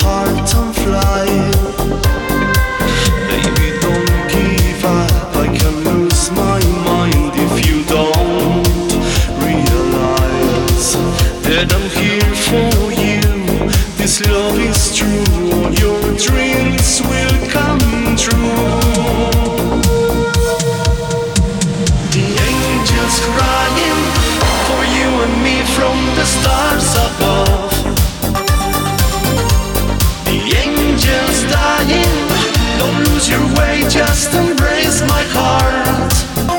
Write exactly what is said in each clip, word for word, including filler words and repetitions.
heart on flight. Baby, don't give up, I can lose my mind if you don't realize that I'm here for you. This love is true, all your dreams will come true. The angels crying for you and me from the stars above. The angels dying, don't lose your way, just embrace my heart.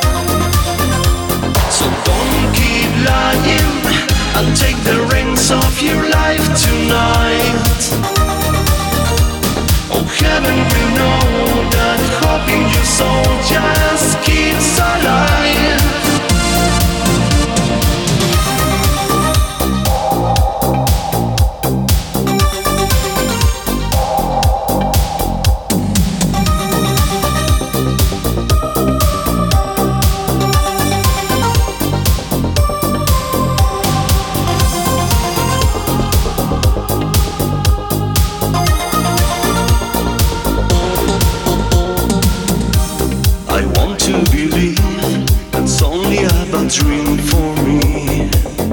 So don't keep lying and take the reins of your life tonight. Oh, heaven will know that hoping your soul just keeps alive. To believe it's only a bad dream for me.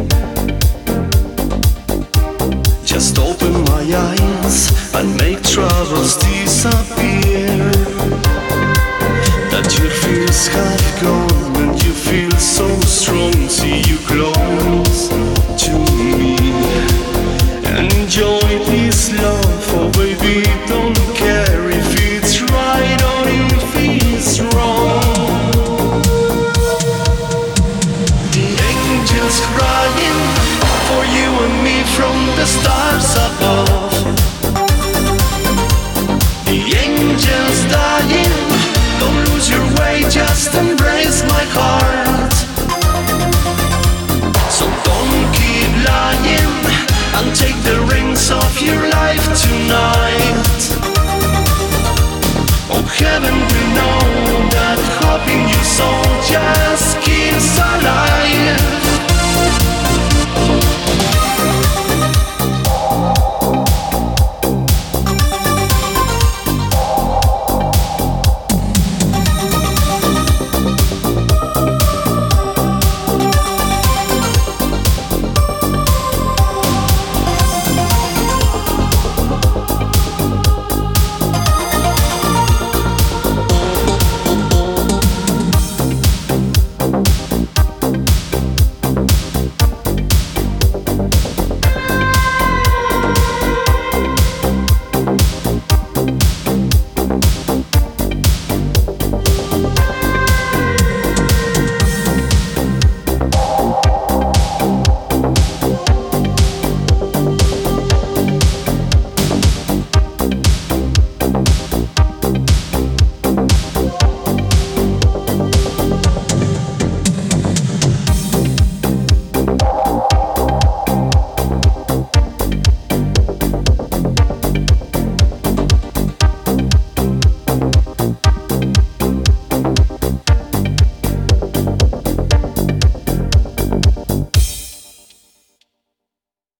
Just open my eyes and make troubles disappear. That your fears have gone and you feel so strong. See you close to me. Enjoy this love, oh baby, don't care if it's right or if it's wrong. Crying for you and me from the stars above. The angels dying, don't lose your way, just embrace my heart. So don't keep lying and take the reins of your life tonight. Oh, heaven